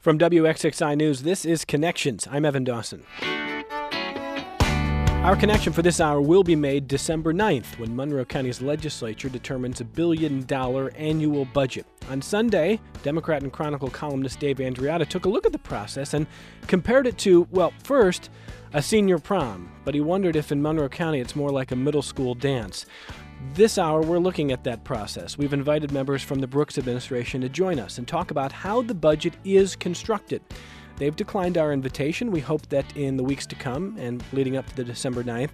From WXXI News, this is Connections. I'm Evan Dawson. Our connection for this hour will be made December 9th when Monroe County's legislature determines a $1 billion annual budget. On Sunday, Democrat and Chronicle columnist Dave Andriotta took a look at the process and compared it to, well, first, a senior prom, but he wondered if in Monroe County it's more like a middle school dance. This hour, we're looking at that process. We've invited members from the Brooks administration to join us and talk about how the budget is constructed. They've declined our invitation. We hope that in the weeks to come and leading up to the December 9th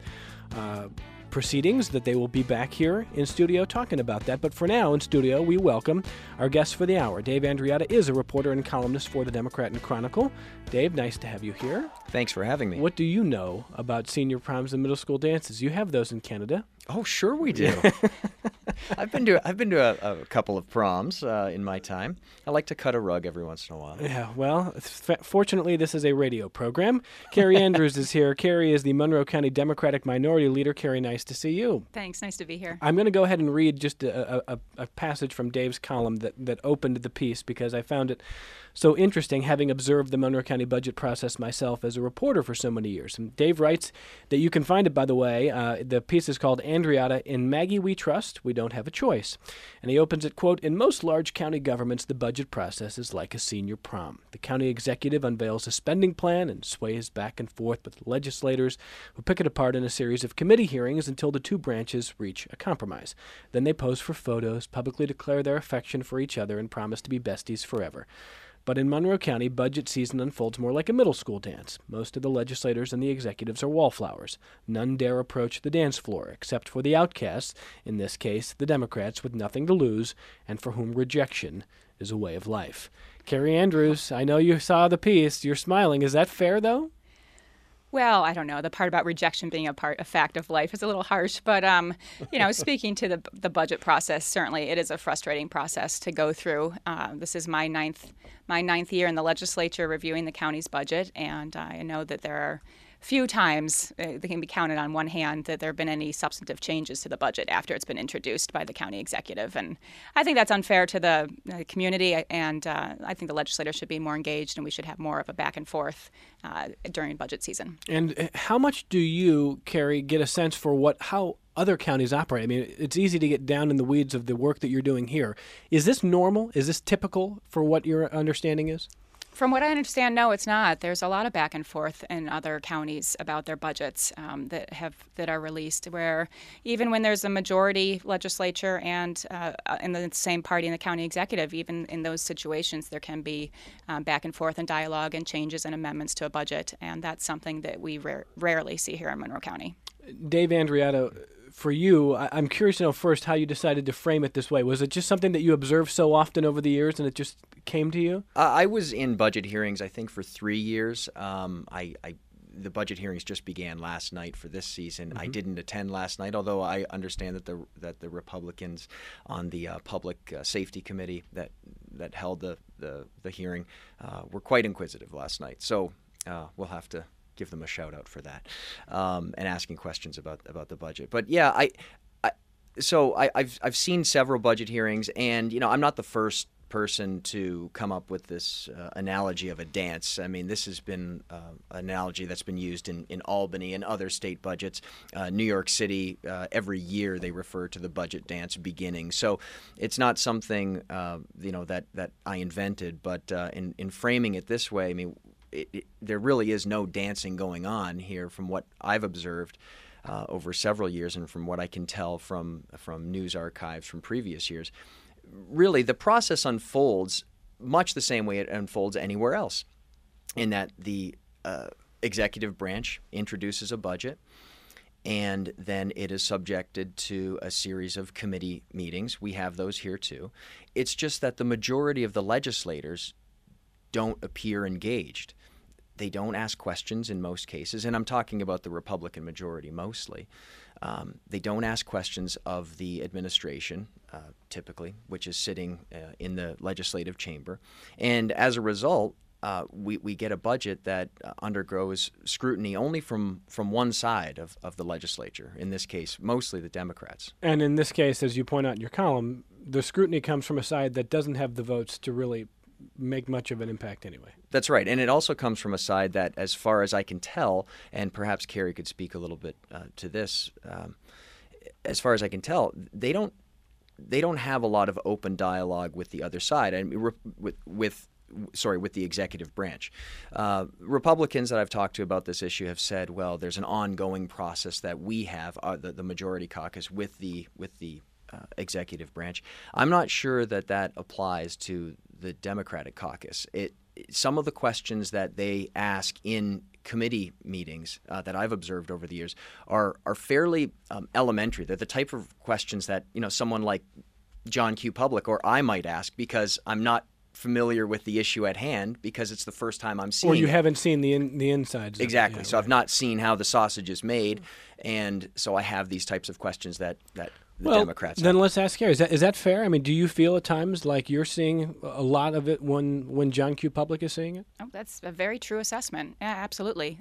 proceedings that they will be back here in studio talking about that. But for now, in studio, we welcome our guest for the hour. Dave Andriotta is a reporter and columnist for the Democrat and Chronicle. Dave, nice to have you here. Thanks for having me. What do you know about senior proms and middle school dances? You have those in Canada. Oh, sure we do. I've been to a couple of proms in my time. I like to cut a rug every once in a while. Yeah, well, fortunately, this is a radio program. Carrie Andrews is here. Carrie is the Monroe County Democratic Minority Leader. Carrie, nice to see you. Thanks. Nice to be here. I'm going to go ahead and read just a passage from Dave's column that opened the piece because I found it so interesting, having observed the Monroe County budget process myself as a reporter for so many years. And Dave writes that you can find it, by the way. The piece is called Andriotta, In Maggie We Trust, We Don't Have a Choice. And he opens it, quote, "In most large county governments, the budget process is like a senior prom. The county executive unveils a spending plan and sways back and forth with legislators who pick it apart in a series of committee hearings until the two branches reach a compromise. Then they pose for photos, publicly declare their affection for each other, and promise to be besties forever. But in Monroe County, budget season unfolds more like a middle school dance. Most of the legislators and the executives are wallflowers. None dare approach the dance floor, except for the outcasts, in this case, the Democrats with nothing to lose, and for whom rejection is a way of life." Carrie Andrews, I know you saw the piece. You're smiling. Is that fair, though? Well, I don't know. The part about rejection being a fact of life is a little harsh, but speaking to the budget process, certainly it is a frustrating process to go through. This is my ninth year in the legislature reviewing the county's budget, and I know that there are few times they can be counted on one hand that there have been any substantive changes to the budget after it's been introduced by the county executive. And I think that's unfair to the community, and I think the legislators should be more engaged, and we should have more of a back and forth during budget season. And how much do you, Carrie, get a sense for how other counties operate? I mean, it's easy to get down in the weeds of the work that you're doing here. Is this normal? Is this typical for what your understanding is? From what I understand, no, it's not. There's a lot of back and forth in other counties about their budgets that are released, where even when there's a majority legislature and in the same party in the county executive, even in those situations, there can be back and forth and dialogue and changes and amendments to a budget, and that's something that we rarely see here in Monroe County. Dave Andriotta, for you, I'm curious to know first how you decided to frame it this way. Was it just something that you observed so often over the years and it just came to you? I was in budget hearings, I think, for 3 years. The budget hearings just began last night for this season. Mm-hmm. I didn't attend last night, although I understand that the Republicans on the Public Safety Committee that held the hearing were quite inquisitive last night. So we'll have to give them a shout out for that and asking questions about the budget. But yeah, I've seen several budget hearings, and I'm not the first person to come up with this analogy of a dance. I mean, this has been an analogy that's been used in Albany and other state budgets. New York City, every year they refer to the budget dance beginning. So it's not something that I invented, but in framing it this way, I mean, there really is no dancing going on here from what I've observed over several years and from what I can tell from news archives from previous years. Really, the process unfolds much the same way it unfolds anywhere else, in that the executive branch introduces a budget, and then it is subjected to a series of committee meetings. We have those here too. It's just that the majority of the legislators don't appear engaged. They don't ask questions in most cases, and I'm talking about the Republican majority mostly. They don't ask questions of the administration, typically, which is sitting in the legislative chamber. And as a result, we get a budget that undergoes scrutiny only from one side of the legislature, in this case, mostly the Democrats. And in this case, as you point out in your column, the scrutiny comes from a side that doesn't have the votes to really make much of an impact anyway. That's right. And it also comes from a side that, as far as I can tell, and perhaps Carrie could speak a little bit to this, as far as I can tell, they don't have a lot of open dialogue with the other side. I mean, with the executive branch. Republicans that I've talked to about this issue have said, well, there's an ongoing process that we have, the majority caucus, with the executive branch. I'm not sure that applies to the Democratic caucus. Some of the questions that they ask in committee meetings that I've observed over the years are fairly elementary. They're the type of questions that someone like John Q. Public or I might ask because I'm not familiar with the issue at hand because it's the first time I'm seeing it. Or you haven't seen the insides. Exactly. Yeah, so I've not seen how the sausage is made, and so I have these types of questions that the Democrats then have. let's ask Carrie. Is that fair? I mean, do you feel at times like you're seeing a lot of it when John Q. Public is seeing it? Oh, that's a very true assessment. Yeah, absolutely.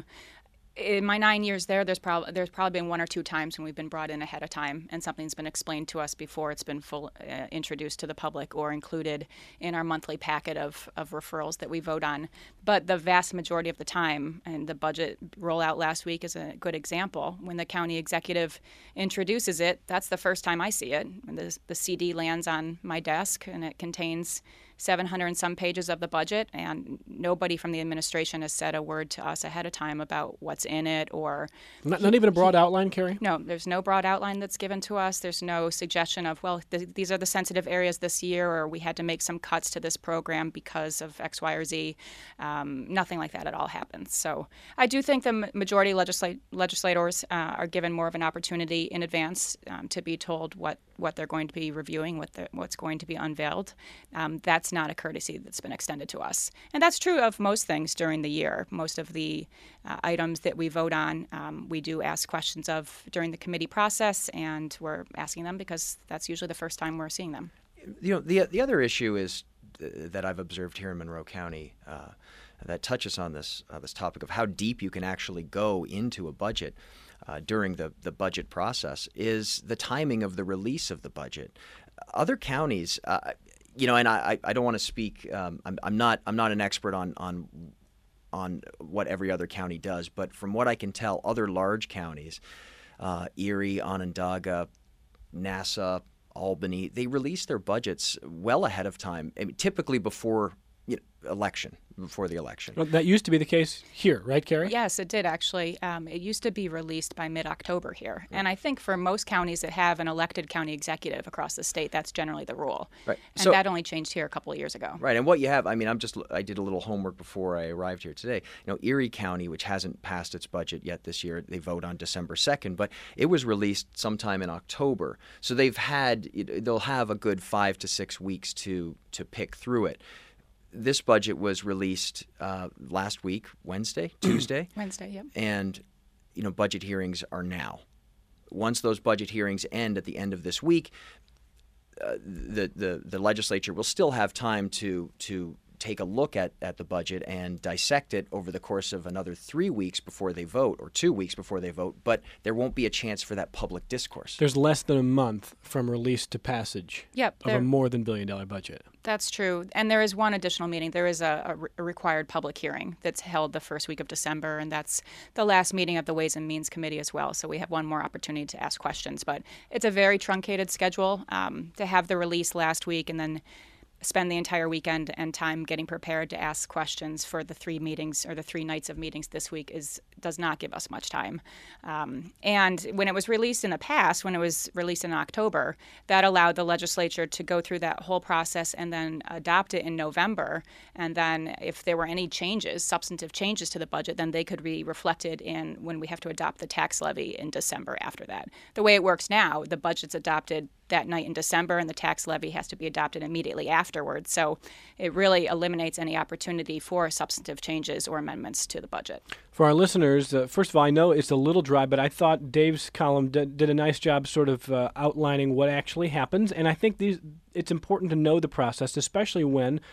In my 9 years there, there's probably been one or two times when we've been brought in ahead of time and something's been explained to us before it's been introduced to the public or included in our monthly packet of referrals that we vote on. But the vast majority of the time, and the budget rollout last week is a good example, when the county executive introduces it, that's the first time I see it. And the CD lands on my desk and it contains 700 and some pages of the budget, and nobody from the administration has said a word to us ahead of time about what's in it or... Not even a broad outline, Carrie? No, there's no broad outline that's given to us. There's no suggestion of, well, these are the sensitive areas this year, or we had to make some cuts to this program because of X, Y, or Z. Nothing like that at all happens. So I do think the majority legislators are given more of an opportunity in advance to be told what they're going to be reviewing, what's going to be unveiled. That's not a courtesy that's been extended to us. And that's true of most things during the year. Most of the items that we vote on, we do ask questions of during the committee process, and we're asking them because that's usually the first time we're seeing them. The other issue is that I've observed here in Monroe County that touches on this topic of how deep you can actually go into a budget during the budget process is the timing of the release of the budget. Other counties, and I don't want to speak. I'm not an expert on what every other county does, but from what I can tell, other large counties, Erie, Onondaga, Nassau, Albany, they release their budgets well ahead of time, typically before the election. Well, that used to be the case here, right, Carrie? Yes, it did actually. It used to be released by mid-October here. And I think for most counties that have an elected county executive across the state, that's generally the rule. Right. And that only changed here a couple of years ago. Right. And what you have, I did a little homework before I arrived here today. Erie County, which hasn't passed its budget yet this year, they vote on December 2nd, but it was released sometime in October. So they'll have a good 5 to 6 weeks to pick through it. This budget was released last week, Tuesday. Wednesday, yep. And, budget hearings are now. Once those budget hearings end at the end of this week, the legislature will still have time to take a look at the budget and dissect it over the course of another 3 weeks before they vote, or 2 weeks before they vote, but there won't be a chance for that public discourse. There's less than a month from release to passage of a more than $1 billion budget. That's true. And there is one additional meeting. There is a required public hearing that's held the first week of December, and that's the last meeting of the Ways and Means Committee as well. So we have one more opportunity to ask questions. But it's a very truncated schedule to have the release last week and then spend the entire weekend and time getting prepared to ask questions for the 3 meetings or the 3 nights of meetings this week does not give us much time. And when it was released in the past, when it was released in October, that allowed the legislature to go through that whole process and then adopt it in November. And then if there were any changes, substantive changes to the budget, then they could be reflected in when we have to adopt the tax levy in December after that. The way it works now, the budget's adopted that night in December, and the tax levy has to be adopted immediately afterwards. So it really eliminates any opportunity for substantive changes or amendments to the budget. For our listeners, first of all, I know it's a little dry, but I thought Dave's column did a nice job sort of outlining what actually happens. And I think it's important to know the process, especially when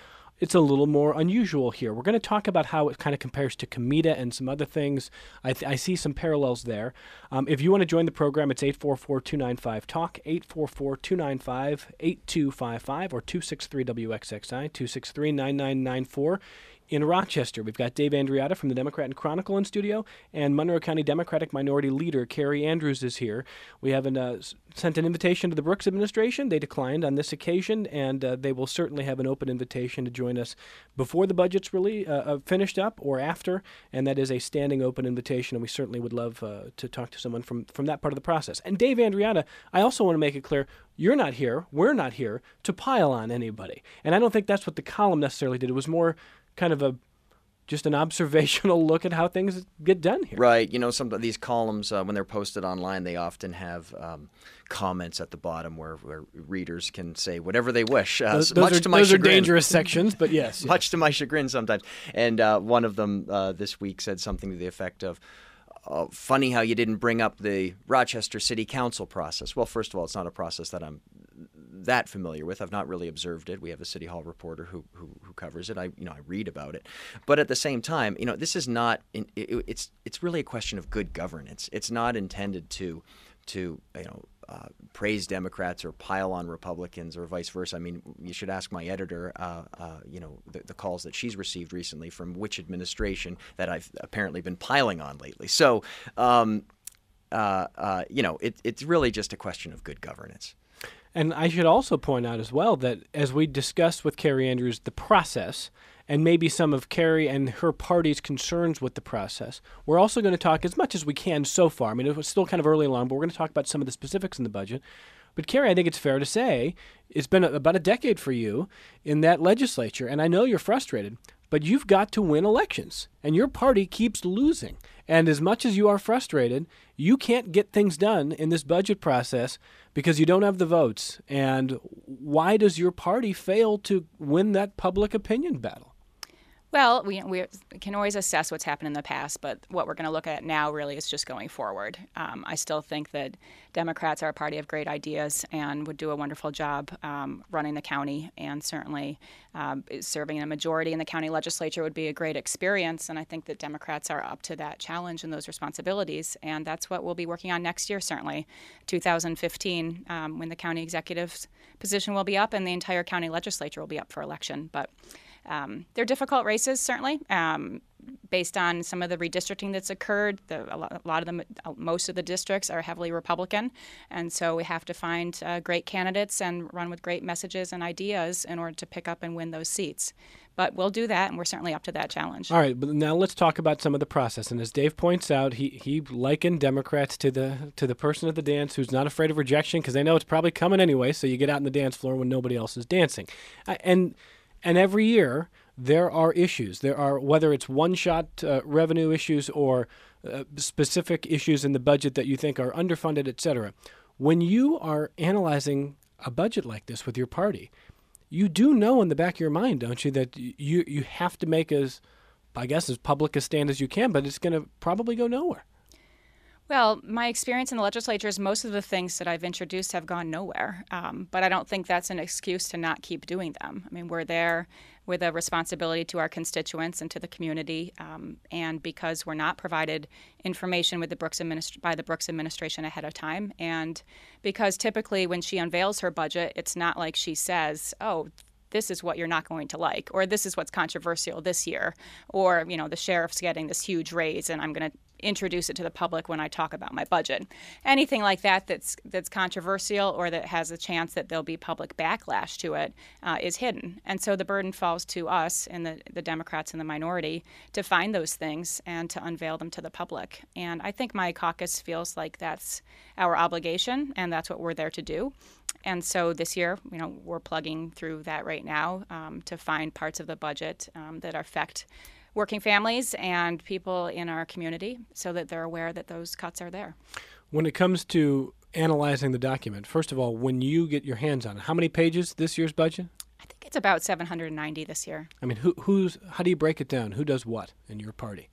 it's a little more unusual here. We're going to talk about how it kind of compares to Comida and some other things. I see some parallels there. If you want to join the program, it's 844-295-TALK, 844-295-8255, or 263-WXXI, 263-9994. In Rochester, we've got Dave Andriotta from the Democrat and Chronicle in studio, and Monroe County Democratic Minority Leader Carrie Andrews is here. We have sent an invitation to the Brooks administration. They declined on this occasion, and they will certainly have an open invitation to join us before the budget's really finished up or after, and that is a standing open invitation, and we certainly would love to talk to someone from that part of the process. And Dave Andriotta, I also want to make it clear, you're not here, we're not here to pile on anybody. And I don't think that's what the column necessarily did. It was more kind of just an observational look at how things get done here. Right. Some of these columns, when they're posted online, they often have comments at the bottom where readers can say whatever they wish. Those chagrin. Are dangerous sections, but yes. Much to my chagrin sometimes. And one of them this week said something to the effect of, funny how you didn't bring up the Rochester City Council process. Well, first of all, it's not a process that I'm that familiar with. I've not really observed it. We have a City Hall reporter who covers it. I read about it. But at the same time, this is not. It's really a question of good governance. It's not intended to praise Democrats or pile on Republicans or vice versa. I mean, you should ask my editor, the calls that she's received recently from which administration that I've apparently been piling on lately. So, it's really just a question of good governance. And I should also point out as well that as we discussed with Carrie Andrews the process and maybe some of Carrie and her party's concerns with the process, we're also going to talk as much as we can so far. I mean, it was still kind of early along, but we're going to talk about some of the specifics in the budget. But Carrie, I think it's fair to say it's been about a decade for you in that legislature, and I know you're frustrated, but you've got to win elections, and your party keeps losing. And as much as you are frustrated, you can't get things done in this budget process because you don't have the votes. And why does your party fail to win that public opinion battle? Well, we can always assess what's happened in the past, but what we're going to look at now really is just going forward. I still think that Democrats are a party of great ideas and would do a wonderful job running the county, and certainly serving a majority in the county legislature would be a great experience. And I think that Democrats are up to that challenge and those responsibilities, and that's what we'll be working on next year, certainly. 2015, when the county executive's position will be up and the entire county legislature will be up for election. But they're difficult races, certainly, based on some of the redistricting that's occurred. Most of the districts are heavily Republican, and so we have to find great candidates and run with great messages and ideas in order to pick up and win those seats. But we'll do that, and we're certainly up to that challenge. All right, but now let's talk about some of the process. And as Dave points out, he likened Democrats to the person at the dance who's not afraid of rejection because they know it's probably coming anyway, so you get out on the dance floor when nobody else is dancing. And every year, there are issues. There are, whether it's one-shot revenue issues or specific issues in the budget that you think are underfunded, et cetera. When you are analyzing a budget like this with your party, you do know in the back of your mind, don't you, that you have to make as public a stand as you can, but it's going to probably go nowhere. Well, my experience in the legislature is most of the things that I've introduced have gone nowhere, but I don't think that's an excuse to not keep doing them. I mean, we're there with a responsibility to our constituents and to the community, and because we're not provided information with by the Brooks administration ahead of time, and because typically when she unveils her budget, it's not like she says, oh, this is what you're not going to like, or this is what's controversial this year, or, the sheriff's getting this huge raise and I'm going to introduce it to the public when I talk about my budget. Anything like that's controversial or that has a chance that there'll be public backlash to it is hidden. And so the burden falls to us and the Democrats in the minority to find those things and to unveil them to the public. And I think my caucus feels like that's our obligation and that's what we're there to do. And so this year, we're plugging through that right now to find parts of the budget that affect working families and people in our community so that they're aware that those cuts are there. When it comes to analyzing the document, first of all, when you get your hands on it, how many pages this year's budget? I think it's about 790 this year. I mean, how do you break it down? Who does what in your party?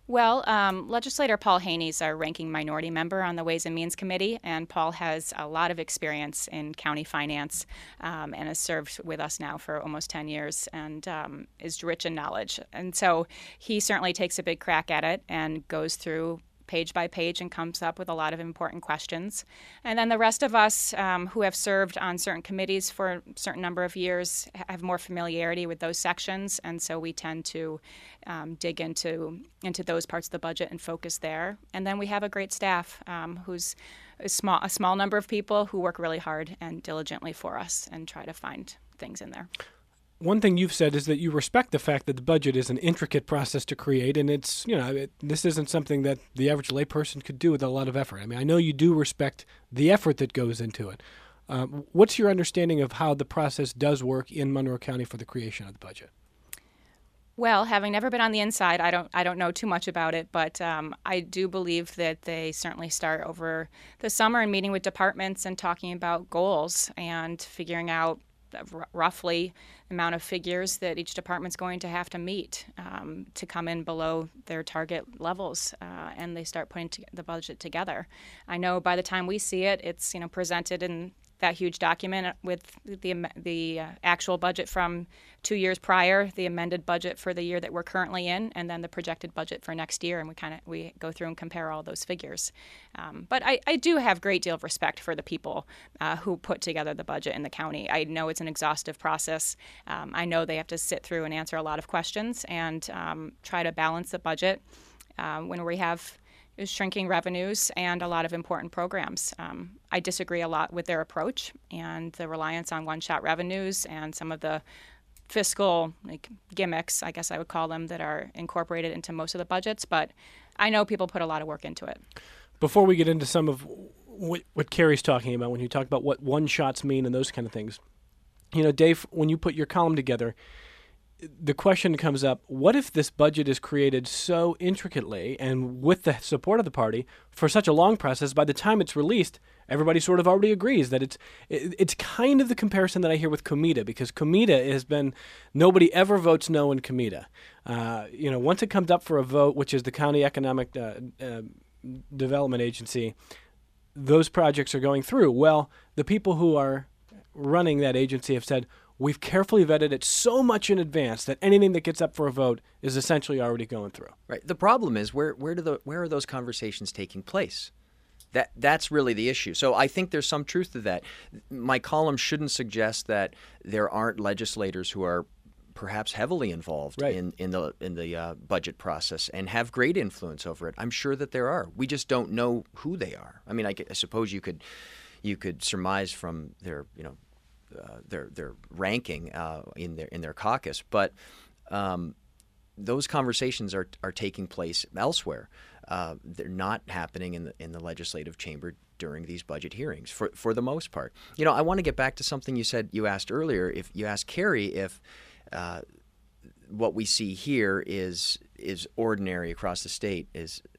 Well, legislator Paul Haney is our ranking minority member on the Ways and Means Committee, and Paul has a lot of experience in county finance and has served with us now for almost 10 years and is rich in knowledge. And so he certainly takes a big crack at it and goes through page by page and comes up with a lot of important questions. And then the rest of us who have served on certain committees for a certain number of years have more familiarity with those sections, and so we tend to dig into those parts of the budget and focus there. And then we have a great staff who's a small number of people who work really hard and diligently for us and try to find things in there. One thing you've said is that you respect the fact that the budget is an intricate process to create, and it's, this isn't something that the average layperson could do with a lot of effort. I mean, I know you do respect the effort that goes into it. What's your understanding of how the process does work in Monroe County for the creation of the budget? Well, having never been on the inside, I don't know too much about it, but I do believe that they certainly start over the summer and meeting with departments and talking about goals and figuring out roughly the amount of figures that each department's going to have to meet to come in below their target levels, and they start putting the budget together. I know by the time we see it, it's presented in that huge document with the actual budget from 2 years prior, the amended budget for the year that we're currently in, and then the projected budget for next year, and we go through and compare all those figures. But I do have a great deal of respect for the people who put together the budget in the county. I know it's an exhaustive process. I know they have to sit through and answer a lot of questions and try to balance the budget when we have shrinking revenues and a lot of important programs. I disagree a lot with their approach and the reliance on one-shot revenues and some of the fiscal gimmicks, I guess I would call them, that are incorporated into most of the budgets. But I know people put a lot of work into it. Before we get into some of what Carrie's talking about, when you talk about what one-shots mean and those kind of things, Dave, when you put your column together, the question comes up, what if this budget is created so intricately and with the support of the party for such a long process, by the time it's released, everybody sort of already agrees that it's kind of the comparison that I hear with Comida, because Comida has been, nobody ever votes no in Comida. Once it comes up for a vote, which is the County Economic Development Agency, those projects are going through. Well, the people who are running that agency have said, we've carefully vetted it so much in advance that anything that gets up for a vote is essentially already going through. Right. The problem is where are those conversations taking place? That's really the issue. So I think there's some truth to that. My column shouldn't suggest that there aren't legislators who are perhaps heavily involved in the budget process and have great influence over it. I'm sure that there are. We just don't know who they are. I mean, I suppose you could surmise from their ranking in their caucus, but those conversations are taking place elsewhere. They're not happening in the legislative chamber during these budget hearings for the most part. I want to get back to something you asked earlier. If you asked Carrie if what we see here is ordinary across the state,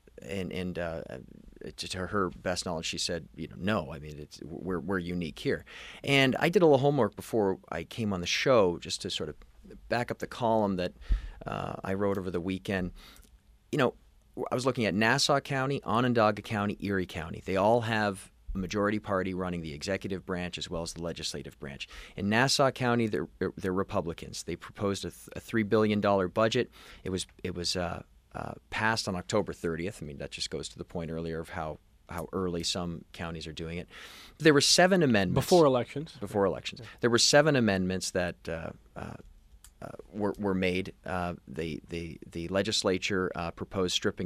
to her best knowledge, she said, no. I mean, we're unique here. And I did a little homework before I came on the show just to sort of back up the column that I wrote over the weekend. I was looking at Nassau County, Onondaga County, Erie County. They all have a majority party running the executive branch as well as the legislative branch. In Nassau County, they're Republicans. They proposed a $3 billion budget. It was passed on October 30th. I mean, that just goes to the point earlier of how early some counties are doing it. There were 7 amendments. Before elections. There were 7 amendments that were made. The legislature proposed stripped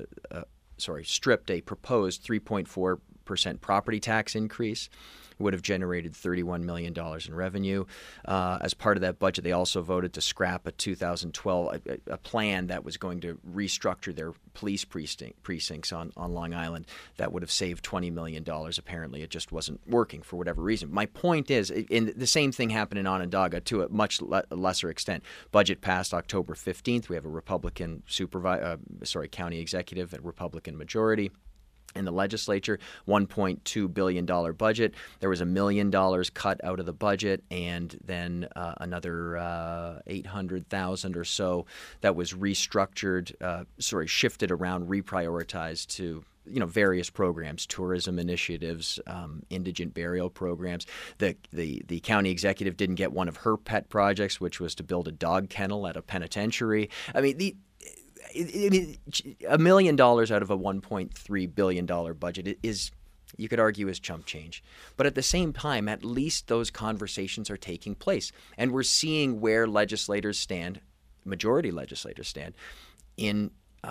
a proposed 3.4% property tax increase. Would have generated $31 million in revenue. As part of that budget, they also voted to scrap a 2012 a plan that was going to restructure their police precincts on Long Island. That would have saved $20 million. Apparently, it just wasn't working for whatever reason. My point is, the same thing happened in Onondaga to a much lesser extent. Budget passed October 15th. We have a Republican county executive and Republican majority. in the legislature, $1.2 billion budget. There was $1 million cut out of the budget, and then another $800,000 or so that was restructured, shifted around, reprioritized to various programs, tourism initiatives, indigent burial programs. The county executive didn't get one of her pet projects, which was to build a dog kennel at a penitentiary. I mean, $1 million out of a $1.3 billion budget is, you could argue, is chump change. But at the same time, at least those conversations are taking place. And we're seeing where legislators stand, majority legislators stand, in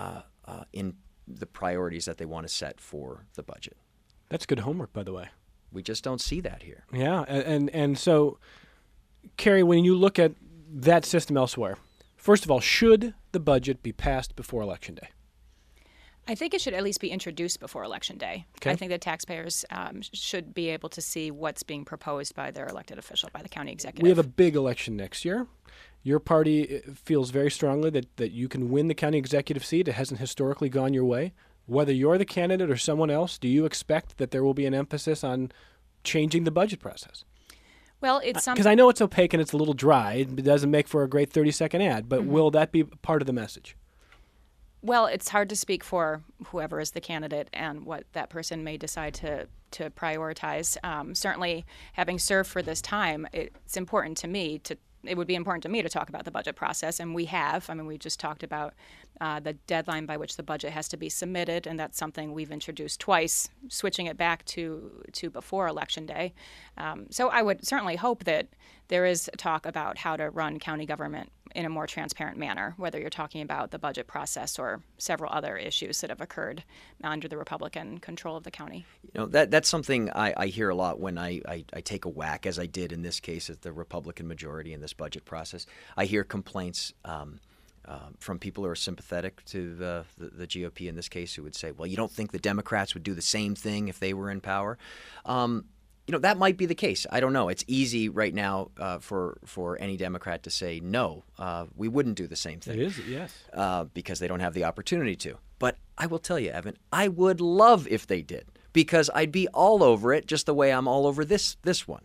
the priorities that they want to set for the budget. That's good homework, by the way. We just don't see that here. Yeah, and so, Carrie, when you look at that system elsewhere, first of all, should the budget be passed before Election Day? I think it should at least be introduced before Election Day. Okay. I think that taxpayers should be able to see what's being proposed by their elected official, by the county executive. We have a big election next year. Your party feels very strongly that you can win the county executive seat. It hasn't historically gone your way. Whether you're the candidate or someone else, do you expect that there will be an emphasis on changing the budget process? Well, it's something... Because I know it's opaque and it's a little dry. It doesn't make for a great 30-second ad, but will that be part of the message? Well, it's hard to speak for whoever is the candidate and what that person may decide to prioritize. Certainly, having served for this time, it's important to me to it would be important to me to talk about the budget process, and we have. I mean, we just talked about the deadline by which the budget has to be submitted, and that's something we've introduced twice, switching it back to before Election Day. So I would certainly hope that there is talk about how to run county government in a more transparent manner, whether you're talking about the budget process or several other issues that have occurred under the Republican control of the county. That's something I hear a lot when I take a whack, as I did in this case, at the Republican majority in this budget process. I hear complaints from people who are sympathetic to the GOP in this case, who would say, well, you don't think the Democrats would do the same thing if they were in power? That might be the case. I don't know. It's easy right now for any Democrat to say, no, we wouldn't do the same thing. It is, yes. Because they don't have the opportunity to. But I will tell you, Evan, I would love if they did, because I'd be all over it just the way I'm all over this one.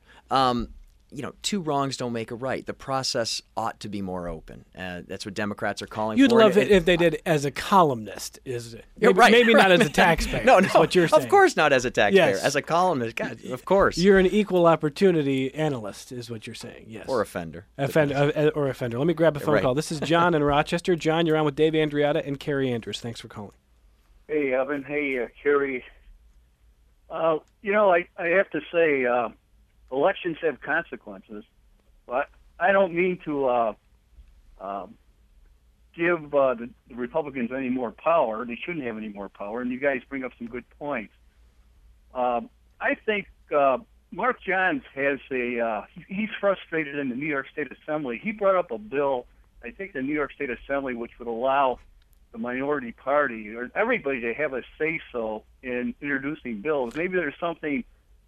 Two wrongs don't make a right. The process ought to be more open. That's what Democrats are calling for. You'd love it if they did as a columnist, is it? Maybe, right. Maybe not as a taxpayer. No, is what you're saying. Of course not as a taxpayer. Yes. As a columnist, God, of course. You're an equal opportunity analyst, is what you're saying. Yes. Or offender. Or offender. Let me grab a phone Right. call. This is John in Rochester. John, you're on with Dave Andriotta and Carrie Andrews. Thanks for calling. Hey, Evan. Hey, Carrie. I have to say, elections have consequences. But I don't mean to give the Republicans any more power. They shouldn't have any more power, and you guys bring up some good points. I think Mark Johns has he's frustrated in the New York State Assembly. He brought up a bill, I think the New York State Assembly, which would allow the minority party or everybody to have a say-so in introducing bills. Maybe there's something...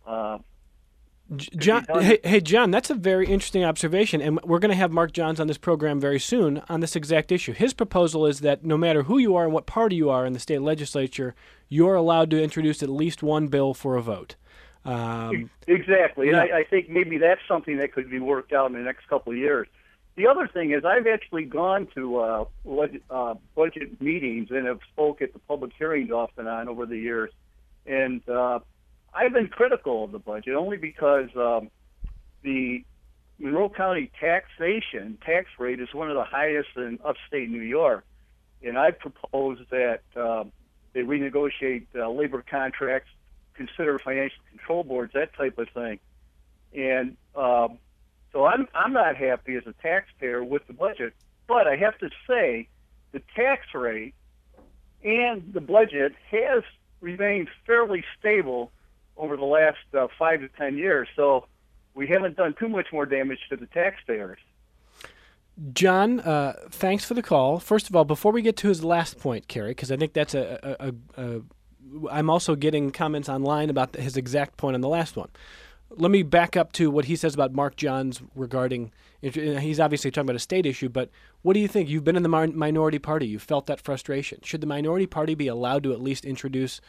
John, hey, John, that's a very interesting observation, and we're going to have Mark Johns on this program very soon on this exact issue. His proposal is that no matter who you are and what party you are in the state legislature, you're allowed to introduce at least one bill for a vote. Exactly, yeah. and I think maybe that's something that could be worked out in the next couple of years. The other thing is I've actually gone to budget meetings and have spoke at the public hearings off and on over the years, and I've been critical of the budget only because the Monroe County tax rate is one of the highest in upstate New York. And I proposed that they renegotiate labor contracts, consider financial control boards, that type of thing. And so I'm not happy as a taxpayer with the budget. But I have to say the tax rate and the budget has remained fairly stable over the last 5 to 10 years. So we haven't done too much more damage to the taxpayers. John, thanks for the call. First of all, before we get to his last point, Carrie, because I think that's I'm also getting comments online about his exact point on the last one. Let me back up to what he says about Mark Johns regarding, he's obviously talking about a state issue, but what do you think? You've been in the minority party. You've felt that frustration. Should the minority party be allowed to at least introduce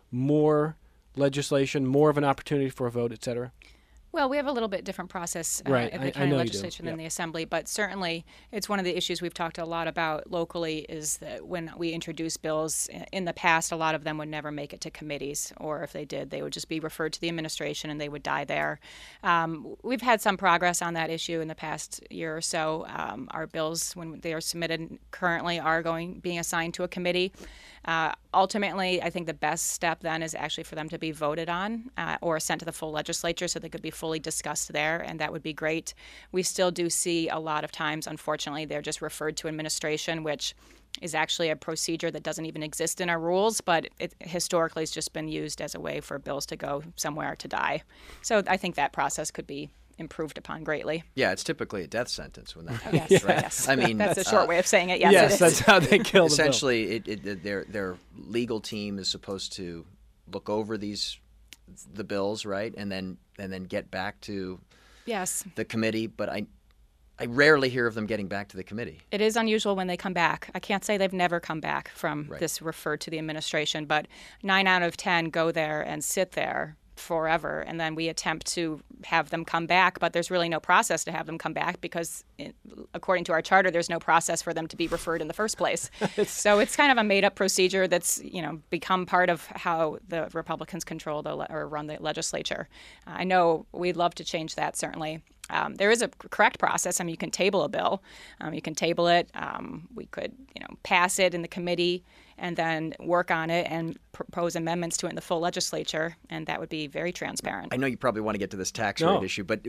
more legislation, more of an opportunity for a vote, et cetera? Well, we have a little bit different process Right. at the I county know you do. legislature than Yep. the assembly, but certainly it's one of the issues we've talked a lot about locally is that when we introduce bills in the past, a lot of them would never make it to committees, or if they did, they would just be referred to the administration and they would die there. We've had some progress on that issue in the past year or so. Our bills, when they are submitted currently, are being assigned to a committee. Ultimately, I think the best step then is actually for them to be voted on or sent to the full legislature so they could be fully discussed there, and that would be great. We still do see a lot of times, unfortunately, they're just referred to administration, which is actually a procedure that doesn't even exist in our rules, but it historically has just been used as a way for bills to go somewhere to die. So I think that process could be improved upon greatly. Yeah, it's typically a death sentence when that happens, Yes, right? yes. I mean, That's a short way of saying it. Yes, Yes, it is. that's how they kill the bill. essentially, their legal team is supposed to look over the bills, right, and then get back to Yes. the committee. But I rarely hear of them getting back to the committee. It is unusual when they come back. I can't say they've never come back from Right. this referred to the administration, but 9 out of 10 go there and sit there forever, and then we attempt to have them come back, but there's really no process to have them come back because according to our charter, there's no process for them to be referred in the first place. So it's kind of a made-up procedure that's become part of how the Republicans control or run the legislature. I know we'd love to change that, certainly. There is a correct process. I mean, you can table a bill. You can table it. We could, pass it in the committee and then work on it and propose amendments to it in the full legislature, and that would be very transparent. I know you probably want to get to this tax No. rate issue, but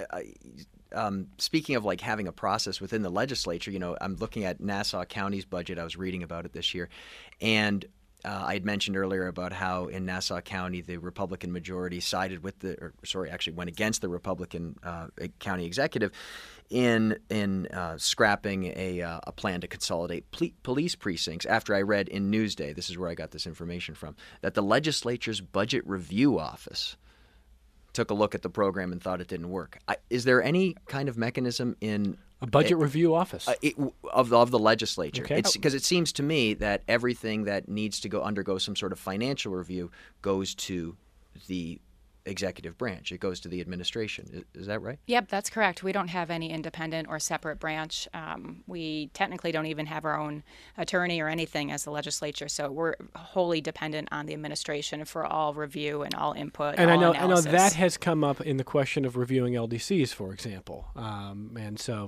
speaking of like having a process within the legislature, I'm looking at Nassau County's budget. I was reading about it this year, and I had mentioned earlier about how in Nassau County the Republican majority sided with actually went against the Republican county executive in scrapping a plan to consolidate police precincts. After I read in Newsday, this is where I got this information from, that the legislature's Budget Review Office took a look at the program and thought it didn't work. Is there any kind of mechanism in A budget review office. of the legislature? Okay. It's because it seems to me that everything that needs to undergo some sort of financial review goes to the executive branch. It goes to the administration. Is that right? Yep, that's correct. We don't have any independent or separate branch. We technically don't even have our own attorney or anything as the legislature, so we're wholly dependent on the administration for all review and all input. And all I know analysis. that has come up in the question of reviewing LDCs, for example. And so,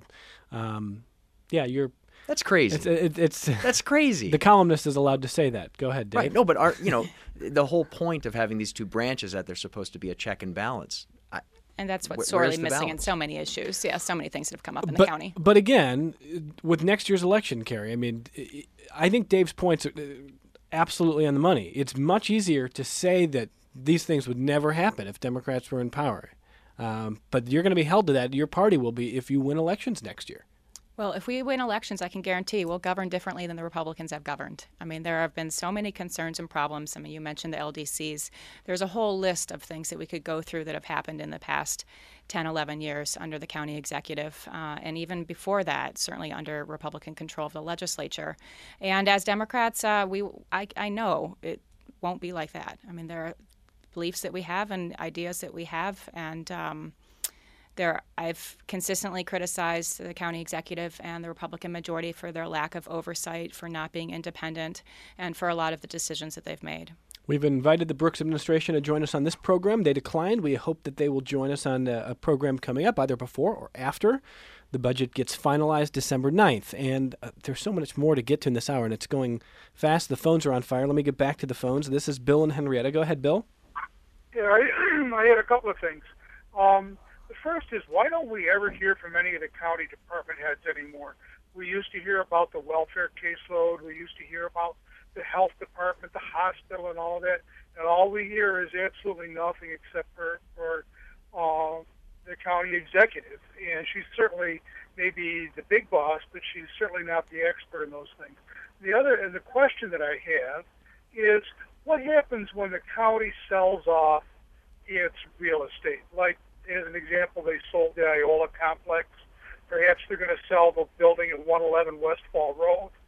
you're That's crazy. it's That's crazy. the columnist is allowed to say that. Go ahead, Dave. Right. No, but the whole point of having these two branches is that they're supposed to be a check and balance. And that's what's Where's sorely the missing in balance? so many issues. Yeah, so many things that have come up in the county. But again, with next year's election, Carrie, I mean, I think Dave's points are absolutely on the money. It's much easier to say that these things would never happen if Democrats were in power. But you're going to be held to that. Your party will be if you win elections next year. Well, if we win elections, I can guarantee we'll govern differently than the Republicans have governed. I mean, there have been so many concerns and problems. I mean, you mentioned the LDCs. There's a whole list of things that we could go through that have happened in the past 10, 11 years under the county executive, and even before that, certainly under Republican control of the legislature. And as Democrats, I know it won't be like that. I mean, there are beliefs that we have and ideas that we have, and I've consistently criticized the county executive and the Republican majority for their lack of oversight, for not being independent, and for a lot of the decisions that they've made. We've invited the Brooks administration to join us on this program. They declined. We hope that they will join us on a program coming up, either before or after the budget gets finalized December 9th. And there's so much more to get to in this hour, and it's going fast. The phones are on fire. Let me get back to the phones. This is Bill and Henrietta. Go ahead, Bill. Yeah, I had a couple of things. The first is, why don't we ever hear from any of the county department heads anymore? We used to hear about the welfare caseload. We used to hear about the health department, the hospital, and all that. And all we hear is absolutely nothing except for the county executive. And she's certainly maybe the big boss, but she's certainly not the expert in those things. The question that I have is, what happens when the county sells off its real estate? Like, as an example, they sold the Iola complex. Perhaps they're going to sell the building at 111 Westfall Road.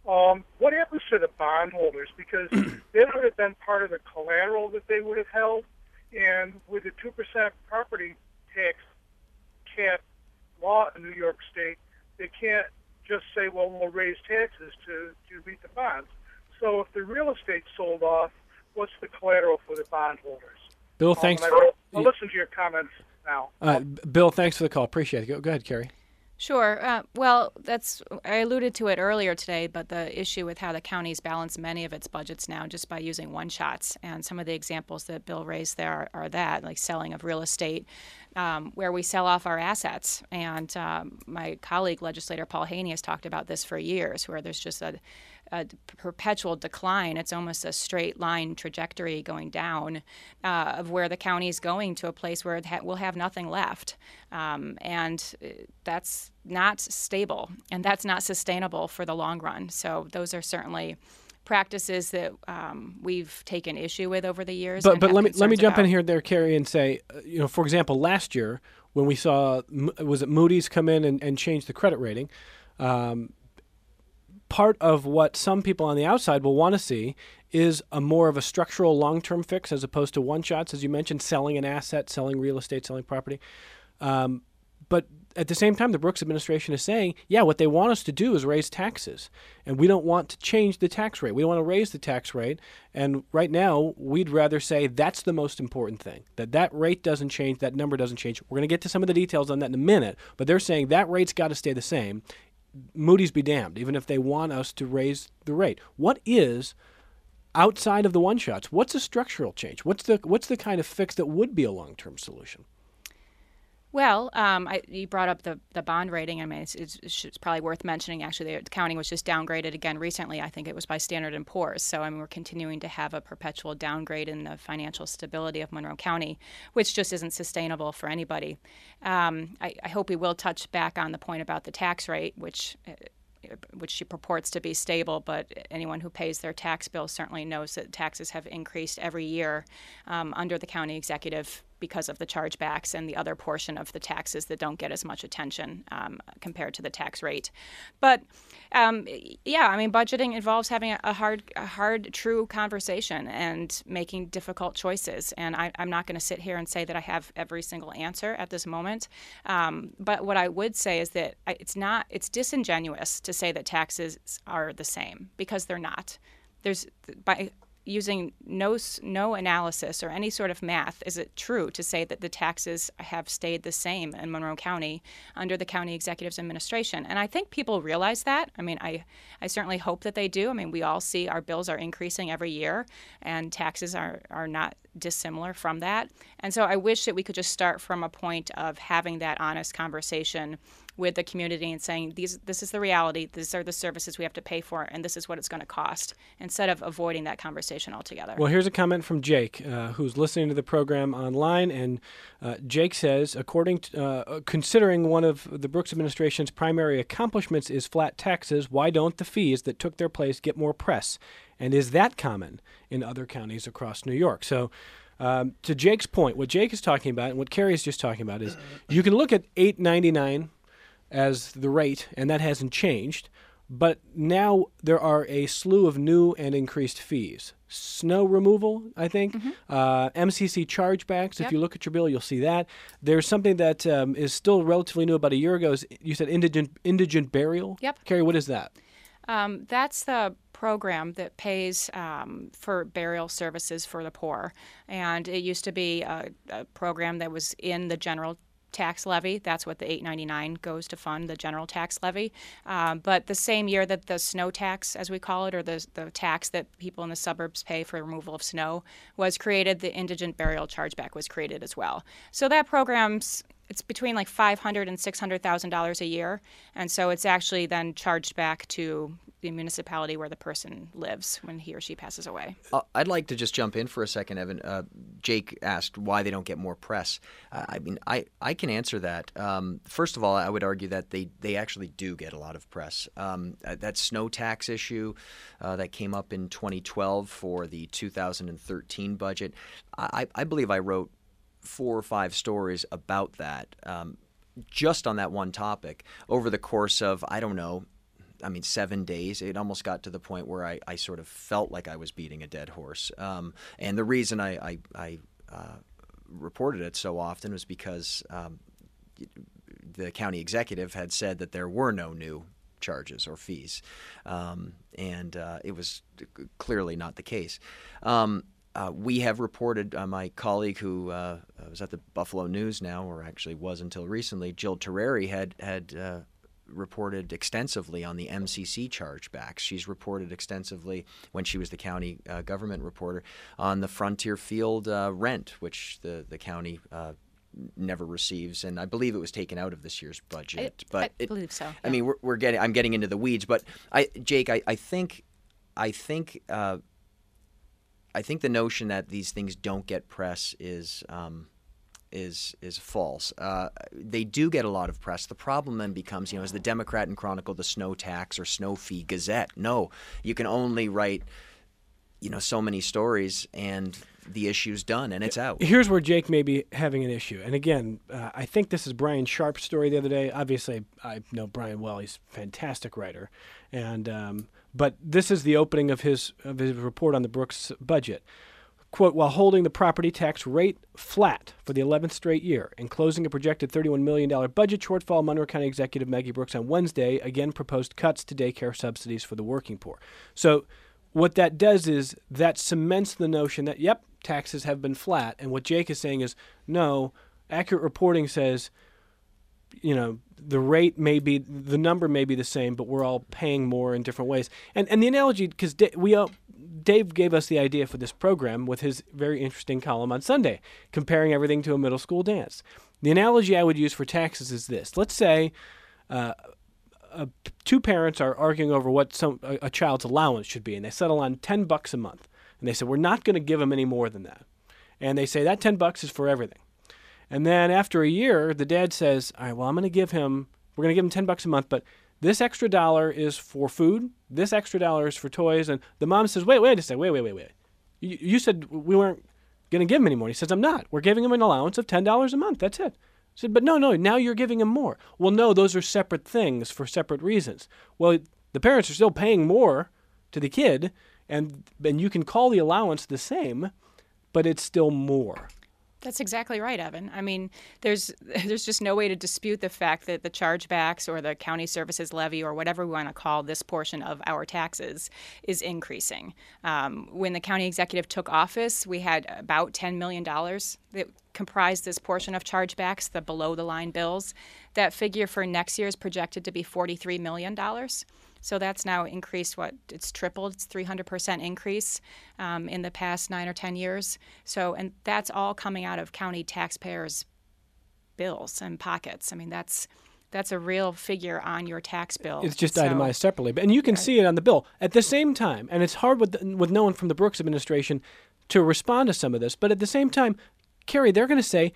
What happens to the bondholders? Because they would have been part of the collateral that they would have held, and with the 2% property tax cap law in New York State, they can't just say, well, we'll raise taxes to meet the bonds. So if the real estate sold off, what's the collateral for the bondholders? Bill, thanks. I'll listen to your comments now. Bill, thanks for the call. Appreciate it. Go ahead, Carrie. Sure. Well, I alluded to it earlier today, but the issue with how the counties balance many of its budgets now just by using one-shots. And some of the examples that Bill raised there are that, like selling of real estate, where we sell off our assets. And my colleague, legislator Paul Haney, has talked about this for years, where there's just a perpetual decline. It's almost a straight line trajectory going down of where the county is going to a place where we'll have nothing left. And that's not stable, and that's not sustainable for the long run. So those are certainly practices that we've taken issue with over the years. But let me jump in here, Carrie, and say, for example, last year when we saw was it Moody's come in and change the credit rating. Part of what some people on the outside will want to see is more of a structural long-term fix as opposed to one-shots, as you mentioned, selling an asset, selling real estate, selling property. But at the same time, the Brooks administration is saying, yeah, what they want us to do is raise taxes. And we don't want to change the tax rate. We don't want to raise the tax rate. And right now, we'd rather say that's the most important thing, that rate doesn't change, that number doesn't change. We're going to get to some of the details on that in a minute, but they're saying that rate's got to stay the same. Moody's be damned, even if they want us to raise the rate. What is, outside of the one-shots, what's a structural change? What's the kind of fix that would be a long-term solution? Well, you brought up the bond rating. I mean, it's probably worth mentioning, actually, the county was just downgraded again recently. I think it was by Standard & Poor's. So, I mean, we're continuing to have a perpetual downgrade in the financial stability of Monroe County, which just isn't sustainable for anybody. I hope we will touch back on the point about the tax rate, which she purports to be stable, but anyone who pays their tax bill certainly knows that taxes have increased every year under the county executive because of the chargebacks and the other portion of the taxes that don't get as much attention compared to the tax rate. But yeah, I mean, budgeting involves having a hard, true conversation and making difficult choices. And I'm not going to sit here and say that I have every single answer at this moment. But what I would say is that it's disingenuous to say that taxes are the same, because they're not. By using no analysis or any sort of math, is it true to say that the taxes have stayed the same in Monroe County under the county executive's administration? And I think people realize that. I mean, I certainly hope that they do. I mean, we all see our bills are increasing every year, and taxes are not dissimilar from that. And so I wish that we could just start from a point of having that honest conversation with the community and saying, this is the reality, these are the services we have to pay for, and this is what it's going to cost, instead of avoiding that conversation altogether. Well, here's a comment from Jake, who's listening to the program online, and Jake says, considering one of the Brooks administration's primary accomplishments is flat taxes, why don't the fees that took their place get more press? And is that common in other counties across New York? So to Jake's point, what Jake is talking about and what Carrie is just talking about is you can look at $8.99 as the rate, and that hasn't changed. But now there are a slew of new and increased fees. Snow removal, I think. MCC chargebacks. Yep. If you look at your bill, you'll see that. There's something that is still relatively new. About a year ago, you said indigent burial. Yep. Carrie, what is that? That's the program that pays for burial services for the poor. And it used to be a program that was in the general tax levy. That's what the $8.99 goes to fund, the general tax levy. But the same year that the snow tax, as we call it, or the tax that people in the suburbs pay for removal of snow was created, the indigent burial chargeback was created as well. So that program's it's between like $500,000 and $600,000 a year, and so it's actually then charged back to the municipality where the person lives when he or she passes away. I'd like to just jump in for a second, Evan. Jake asked why they don't get more press. I mean, I can answer that. First of all, I would argue that they actually do get a lot of press. That snow tax issue that came up in 2012 for the 2013 budget, I believe I wrote 4 or 5 stories about that, just on that one topic over the course of, I don't know, 7 days. It almost got to the point where I sort of felt like I was beating a dead horse. And the reason I reported it so often was because the county executive had said that there were no new charges or fees, and it was clearly not the case. We have reported, my colleague who was at the Buffalo News now, or actually was until recently, Jill Terreri, had reported extensively on the MCC chargebacks. She's reported extensively when she was the county government reporter on the Frontier Field rent, which the county never receives, and I believe it was taken out of this year's budget. I believe so. Yeah. I mean, I'm getting into the weeds, but Jake, I think the notion that these things don't get press is false. They do get a lot of press. The problem then becomes, as the Democrat and Chronicle the Snow Tax or Snow Fee Gazette. No, you can only write, so many stories, and the issue's done and it's out. Here's where Jake may be having an issue. And again, I think this is Brian Sharp's story the other day. Obviously, I know Brian well. He's a fantastic writer. And but this is the opening of his report on the Brooks budget. Quote, while holding the property tax rate flat for the 11th straight year and closing a projected $31 million budget shortfall, Monroe County Executive Maggie Brooks on Wednesday again proposed cuts to daycare subsidies for the working poor. So what that does is that cements the notion that, yep, taxes have been flat. And what Jake is saying is, no, accurate reporting says, the rate may be, the number may be the same, but we're all paying more in different ways. And the analogy, because Dave gave us the idea for this program with his very interesting column on Sunday, comparing everything to a middle school dance. The analogy I would use for taxes is this. Let's say two parents are arguing over what a child's allowance should be, and they settle on $10 a month. And they said, we're not going to give them any more than that. And they say that $10 is for everything. And then after a year, the dad says, all right, well, we're going to give him $10 a month, but this extra dollar is for food, this extra dollar is for toys. And the mom says, wait a second, wait. You said we weren't going to give him any more. He says, I'm not. We're giving him an allowance of $10 a month. That's it. I said, but no, now you're giving him more. Well, no, those are separate things for separate reasons. Well, the parents are still paying more to the kid, and you can call the allowance the same, but it's still more. That's exactly right, Evan. I mean, there's just no way to dispute the fact that the chargebacks or the county services levy or whatever we want to call this portion of our taxes is increasing. When the county executive took office, we had about $10 million that comprised this portion of chargebacks, the below-the-line bills. That figure for next year is projected to be $43 million. So that's now increased, it's tripled. It's 300% increase in the past 9 or 10 years. So, and that's all coming out of county taxpayers' bills and pockets. I mean, that's a real figure on your tax bill. It's just itemized separately. And you can see it on the bill. At the same time, and it's hard with no one from the Brooks administration to respond to some of this, but at the same time, Carrie, they're going to say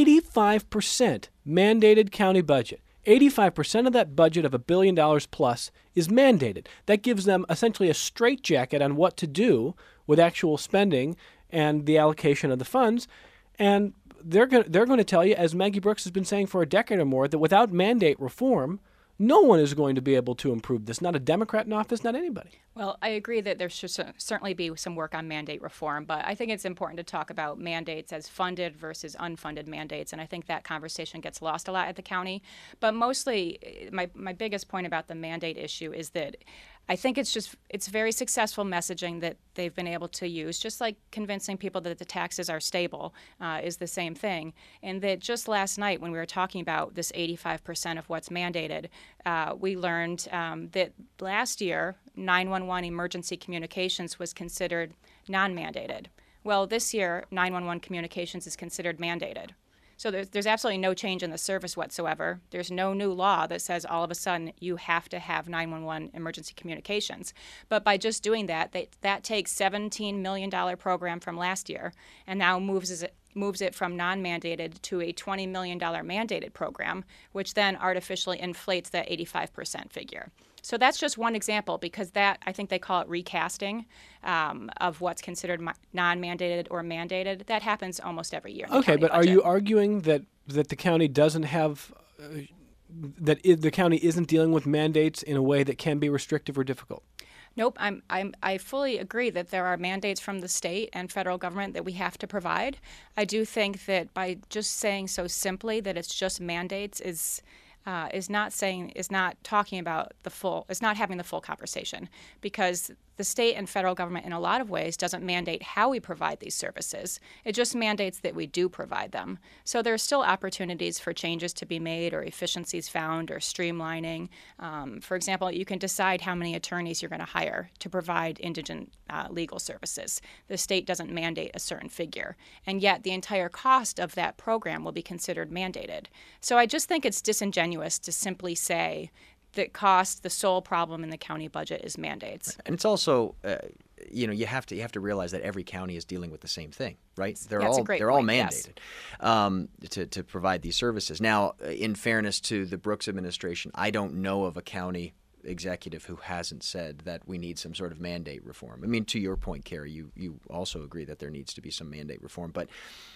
85% mandated county budget. 85% of that budget of $1 billion plus is mandated. That gives them essentially a straitjacket on what to do with actual spending and the allocation of the funds. And they're going to tell you, as Maggie Brooks has been saying for a decade or more, that without mandate reform, no one is going to be able to improve this. Not a Democrat in office, not anybody. Well, I agree that there should certainly be some work on mandate reform, but I think it's important to talk about mandates as funded versus unfunded mandates, and I think that conversation gets lost a lot at the county. But mostly, my biggest point about the mandate issue is that I think it's very successful messaging that they've been able to use, just like convincing people that the taxes are stable is the same thing. And that just last night when we were talking about this 85% of what's mandated, we learned that last year 911 emergency communications was considered non-mandated. Well, this year 911 communications is considered mandated. So there's absolutely no change in the service whatsoever. There's no new law that says all of a sudden you have to have 911 emergency communications. But by just doing that, that takes $17 million program from last year and now moves it from non-mandated to a $20 million mandated program, which then artificially inflates that 85% figure. So that's just one example, because that, I think they call it recasting of what's considered non-mandated or mandated. That happens almost every year. Okay, but budget. Are you arguing that the county doesn't have the county isn't dealing with mandates in a way that can be restrictive or difficult? Nope, I fully agree that there are mandates from the state and federal government that we have to provide. I do think that by just saying so simply that it's just mandates is not talking about is not having the full conversation, because the state and federal government in a lot of ways doesn't mandate how we provide these services. It just mandates that we do provide them. So there are still opportunities for changes to be made or efficiencies found or streamlining. For example, you can decide how many attorneys you're going to hire to provide indigent legal services. The state doesn't mandate a certain figure, and yet the entire cost of that program will be considered mandated. So I just think it's disingenuous to simply say that the sole problem in the county budget is mandates. And it's also, you have to realize that every county is dealing with the same thing, right? They're all mandated to provide these services. Now, in fairness to the Brooks administration, I don't know of a county executive who hasn't said that we need some sort of mandate reform. I mean, to your point, Carrie, you also agree that there needs to be some mandate reform, but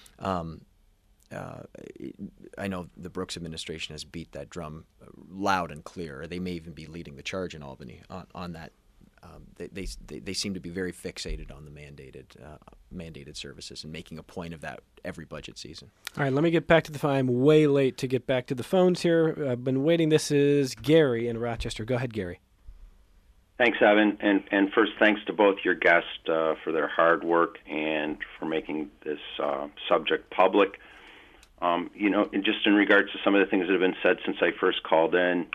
I know the Brooks administration has beat that drum loud and clear. They may even be leading the charge in Albany on that. They seem to be very fixated on the mandated services and making a point of that every budget season. All right, let me get back to the phone. I'm way late to get back to the phones here. I've been waiting. This is Gary in Rochester. Go ahead, Gary. Thanks, Evan. And first, thanks to both your guests for their hard work and for making this subject public. And just in regards to some of the things that have been said since I first called in,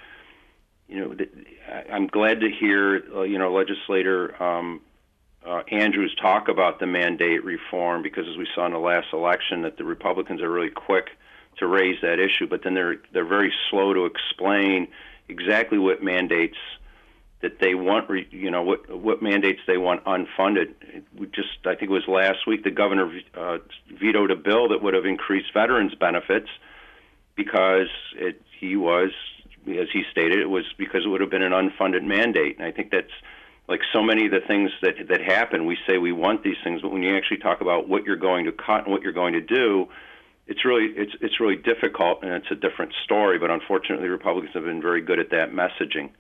I'm glad to hear, Legislator Andrews talk about the mandate reform, because as we saw in the last election, that the Republicans are really quick to raise that issue, but then they're very slow to explain exactly what mandates that they want, what mandates they want unfunded. I think it was last week, the governor vetoed a bill that would have increased veterans' benefits because he was, as he stated, it was because it would have been an unfunded mandate. And I think that's like so many of the things that happen. We say we want these things, but when you actually talk about what you're going to cut and what you're going to do, it's really difficult, and it's a different story. But unfortunately, Republicans have been very good at that messaging.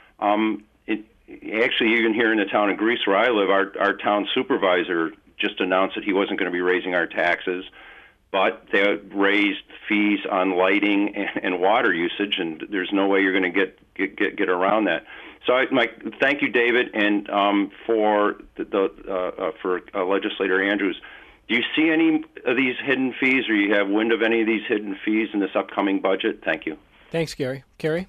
Actually, even here in the town of Greece, where I live, our town supervisor just announced that he wasn't going to be raising our taxes, but they raised fees on lighting and water usage, and there's no way you're going to get around that. So, thank you, David, and for Legislator Andrews. Do you see any of these hidden fees, or you have wind of any of these hidden fees in this upcoming budget? Thank you. Thanks, Gary. Carrie?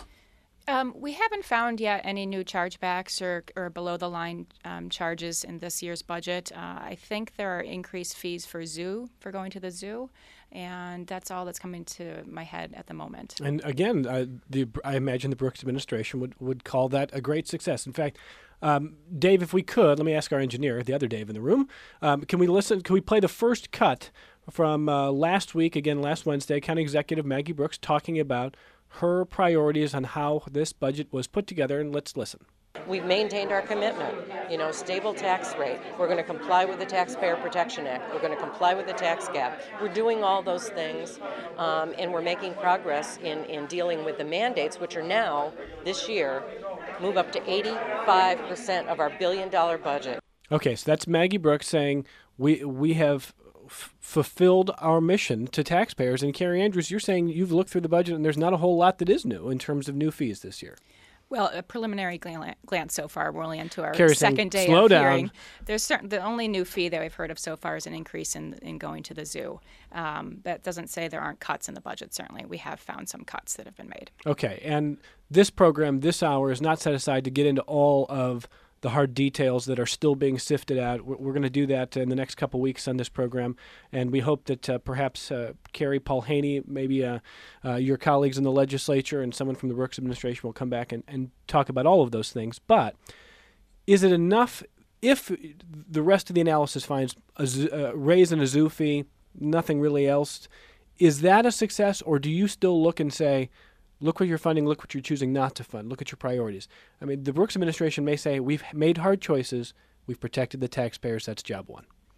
We haven't found yet any new chargebacks or below-the-line charges in this year's budget. I think there are increased fees for going to the zoo, and that's all that's coming to my head at the moment. And again, I imagine the Brooks administration would call that a great success. In fact, Dave, if we could, let me ask our engineer, the other Dave in the room, can we play the first cut from last week, again, last Wednesday, County Executive Maggie Brooks talking about her priorities on how this budget was put together, and let's listen. We've maintained our commitment, stable tax rate. We're going to comply with the Taxpayer Protection Act. We're going to comply with the tax cap. We're doing all those things, and we're making progress in dealing with the mandates, which are now, this year, move up to 85% of our billion-dollar budget. Okay, so that's Maggie Brooks saying we have fulfilled our mission to taxpayers. And Carrie Andrews, you're saying you've looked through the budget and there's not a whole lot that is new in terms of new fees this year. Well, a preliminary glance so far. We're only into our Carrie's second day slow of down. hearing. The only new fee that we've heard of so far is an increase in going to the zoo. That doesn't say there aren't cuts in the budget, certainly. We have found some cuts that have been made. Okay, and this program, this hour, is not set aside to get into all of the hard details that are still being sifted out. We're going to do that in the next couple weeks on this program, and we hope that perhaps Carrie, Paul Haney, maybe your colleagues in the legislature and someone from the Brooks administration will come back and talk about all of those things. But is it enough if the rest of the analysis finds a raise in a zoo fee, nothing really else? Is that a success, or do you still look and say, look what you're funding, look what you're choosing not to fund, look at your priorities? I mean, the Brooks administration may say, we've made hard choices, we've protected the taxpayers, that's job one.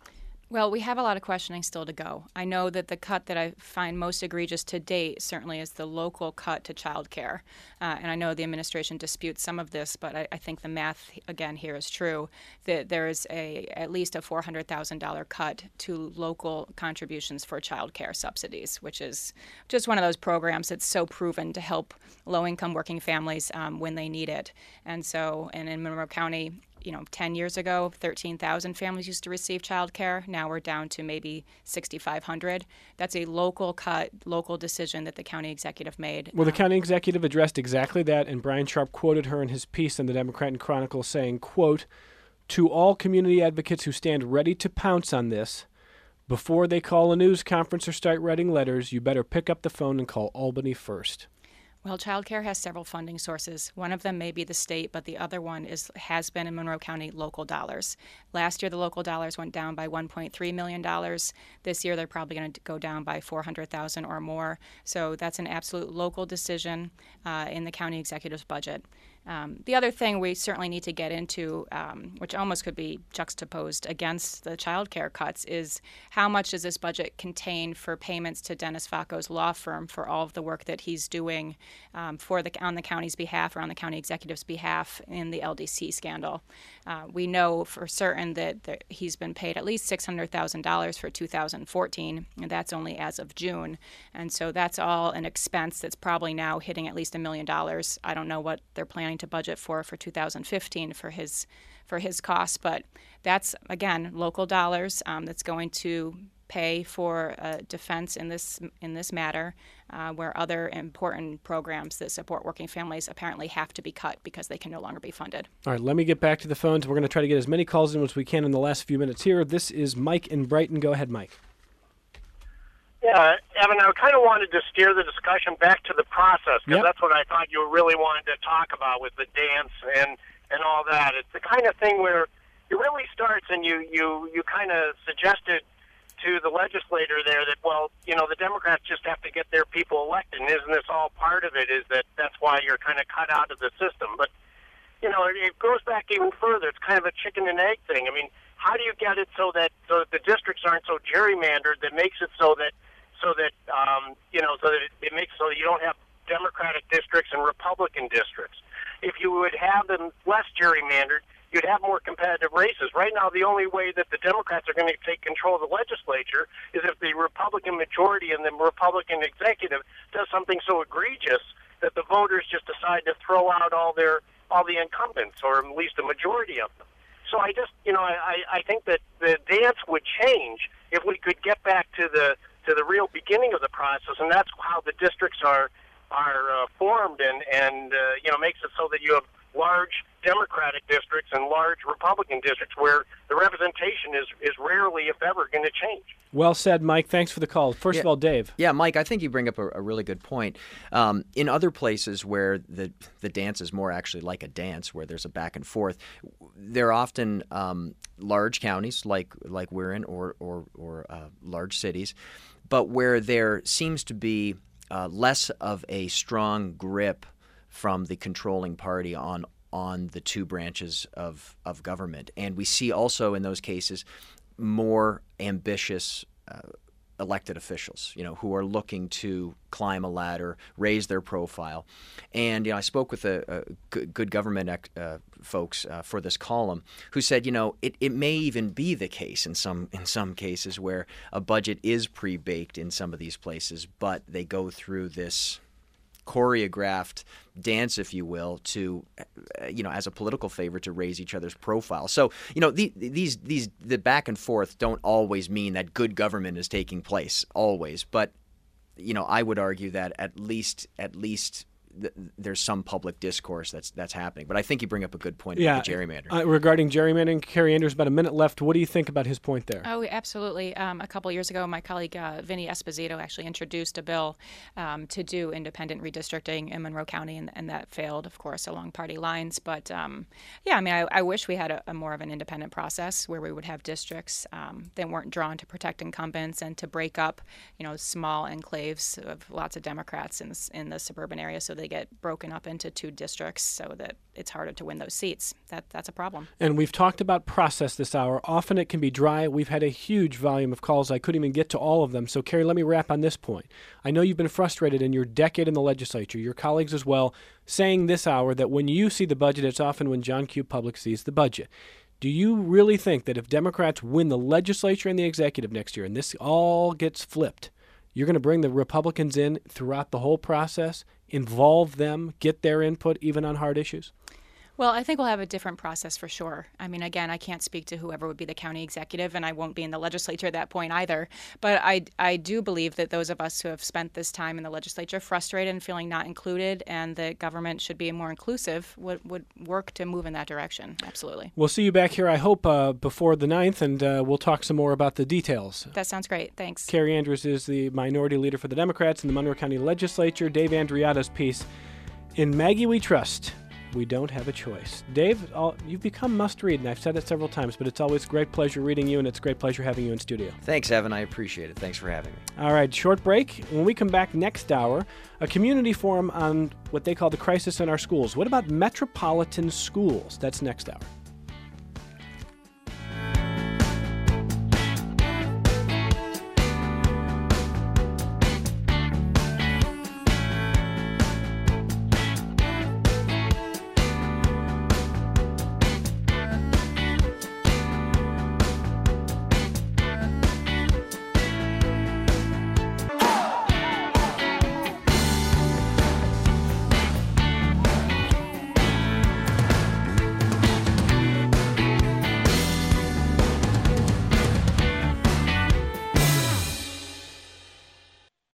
Well, we have a lot of questioning still to go. I know that the cut that I find most egregious to date certainly is the local cut to child care. And I know the administration disputes some of this, but I think the math, again, here is true, that there is at least a $400,000 cut to local contributions for child care subsidies, which is just one of those programs that's so proven to help low-income working families when they need it. And in Monroe County, 10 years ago, 13,000 families used to receive child care. Now we're down to maybe 6,500. That's a local cut, local decision that the county executive made. Well, the county executive addressed exactly that, and Brian Sharp quoted her in his piece in the Democrat and Chronicle saying, quote, "To all community advocates who stand ready to pounce on this, before they call a news conference or start writing letters, you better pick up the phone and call Albany first." Well, child care has several funding sources. One of them may be the state, but the other one has been in Monroe County local dollars. Last year, the local dollars went down by $1.3 million. This year, they're probably going to go down by $400,000 or more. So that's an absolute local decision in the county executive's budget. The other thing we certainly need to get into, which almost could be juxtaposed against the child care cuts, is how much does this budget contain for payments to Dennis Facco's law firm for all of the work that he's doing on the county's behalf or on the county executive's behalf in the LDC scandal. We know for certain that he's been paid at least $600,000 for 2014, and that's only as of June. And so that's all an expense that's probably now hitting at least $1 million. I don't know what they're planning to budget for 2015 for his costs, but that's again local dollars that's going to pay for defense in this matter, where other important programs that support working families apparently have to be cut because they can no longer be funded. All right, let me get back to the phones. We're going to try to get as many calls in as we can in the last few minutes here. This is Mike in Brighton. Go ahead, Mike. Yeah, Evan, I kind of wanted to steer the discussion back to the process because that's what I thought you really wanted to talk about with the dance and all that. It's the kind of thing where it really starts and you kind of suggested to the legislator there that, well, the Democrats just have to get their people elected, and isn't this all part of it, is that's why you're kind of cut out of the system. But, it goes back even further. It's kind of a chicken and egg thing. I mean, how do you get it so that the districts aren't so gerrymandered that makes it so that it makes so that you don't have Democratic districts and Republican districts. If you would have them less gerrymandered, you'd have more competitive races. Right now, the only way that the Democrats are going to take control of the legislature is if the Republican majority and the Republican executive does something so egregious that the voters just decide to throw out all the incumbents, or at least a majority of them. So I just, I think that the dance would change if we could get back to the real beginning of the process, and that's how the districts are formed, and makes it so that you have large Democratic districts and large Republican districts where the representation is rarely, if ever, going to change. Well said, Mike. Thanks for the call. First of all, Dave. Yeah, Mike, I think you bring up a really good point. In other places where the dance is more actually like a dance, where there's a back and forth, they're often large counties like we're in, or large cities, but where there seems to be less of a strong grip from the controlling party on the two branches of government. And we see also in those cases more ambitious elected officials, who are looking to climb a ladder, raise their profile. And I spoke with a good government folks for this column who said, it may even be the case in some cases where a budget is pre-baked in some of these places, but they go through this choreographed dance, if you will, to as a political favor to raise each other's profile. So the back and forth don't always mean that good government is taking place always, but I would argue that at least there's some public discourse that's happening. But I think you bring up a good point about the gerrymandering. Regarding gerrymandering, Carrie Anders, about a minute left. What do you think about his point there? Oh, absolutely. A couple of years ago, my colleague Vinny Esposito actually introduced a bill to do independent redistricting in Monroe County, and that failed, of course, along party lines. But I wish we had a more of an independent process where we would have districts that weren't drawn to protect incumbents and to break up, small enclaves of lots of Democrats in the suburban area, so they get broken up into 2 districts so that it's harder to win those seats. That's a problem. And we've talked about process this hour. Often it can be dry. We've had a huge volume of calls. I couldn't even get to all of them. So, Carrie, let me wrap on this point. I know you've been frustrated in your decade in the legislature, your colleagues as well, saying this hour that when you see the budget, it's often when John Q. Public sees the budget. Do you really think that if Democrats win the legislature and the executive next year, and this all gets flipped, you're going to bring the Republicans in throughout the whole process, involve them, get their input even on hard issues? Well, I think we'll have a different process for sure. I mean, again, I can't speak to whoever would be the county executive, and I won't be in the legislature at that point either. But I do believe that those of us who have spent this time in the legislature frustrated and feeling not included, and that government should be more inclusive, would work to move in that direction. Absolutely. We'll see you back here, I hope, before the 9th, and we'll talk some more about the details. That sounds great. Thanks. Carrie Andrews is the minority leader for the Democrats in the Monroe County Legislature. Dave Andreatta's piece, "In Maggie We Trust, We Don't Have a Choice." Dave, you've become must-read, and I've said it several times, but it's always a great pleasure reading you, and it's a great pleasure having you in studio. Thanks, Evan. I appreciate it. Thanks for having me. All right, short break. When we come back next hour, a community forum on what they call the crisis in our schools. What about metropolitan schools? That's next hour.